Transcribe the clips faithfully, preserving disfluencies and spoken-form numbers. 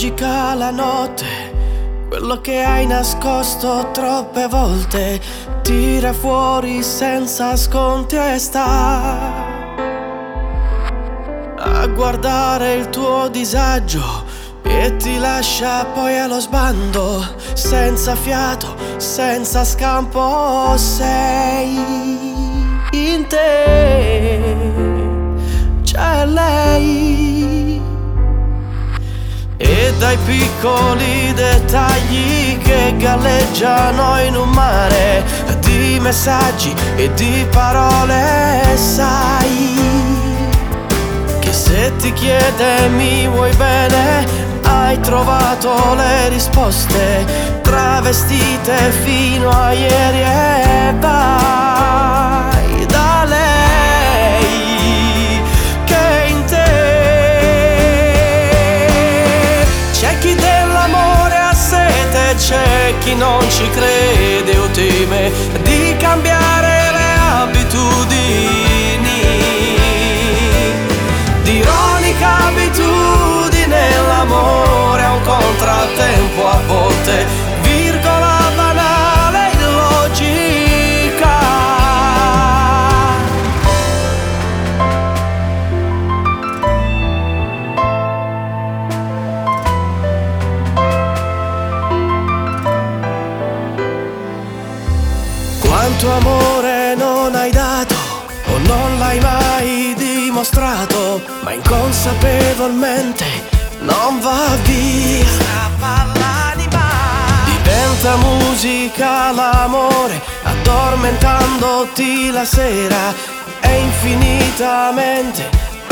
magica la notte, quello che hai nascosto troppe volte, tira fuori senza sconti e sta a guardare il tuo disagio e ti lascia poi allo sbando, senza fiato, senza scampo. Sei in te, c'è lei, e dai piccoli dettagli che galleggiano in un mare di messaggi e di parole, sai che se ti chiede mi vuoi bene, hai trovato le risposte travestite fino a ieri, e vai da lei che in te. C'è chi dell'amore ha sete, c'è chi non ci crede o teme di cambiare le abitudini, di ironica abitudine l'amore è un contrattempo a volte, virgola banale illogica. Quanto amore non hai dato o non l'hai mai dimostrato, ma inconsapevolmente non va via. Strappa l'anima. Diventa musica l'amore, addormentandoti la sera, e infinitamente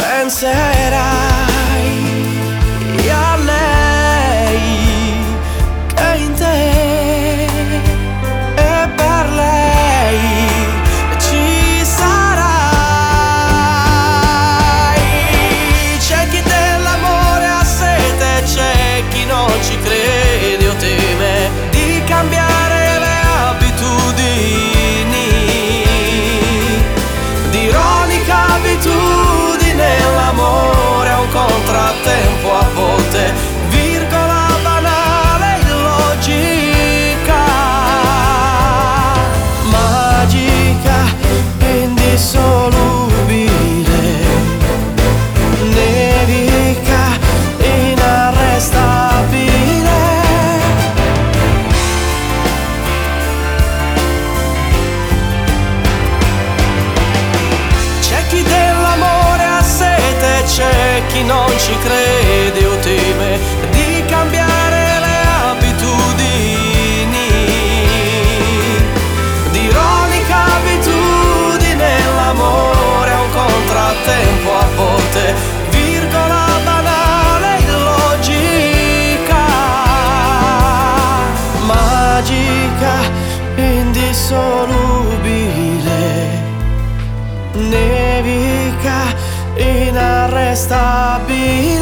penserai a lei che in te, e per lei ci sarai. C'è chi dell'amore ha sete, c'è chi non ci crede o teme di cambiare le abitudini, di ironica abitudine l'amore è un contrattempo a volte, virgola banale illogica, magica, indissolubile, nevica, inarrestabile. C'è chi dell'amore ha sete, c'è chi non ci crede o teme di cambiare le abitudini, di ironica abitudine l'amore è un contrattempo a volte, virgola banale illogica, magica, indissolubile, nevica, inarrestabile.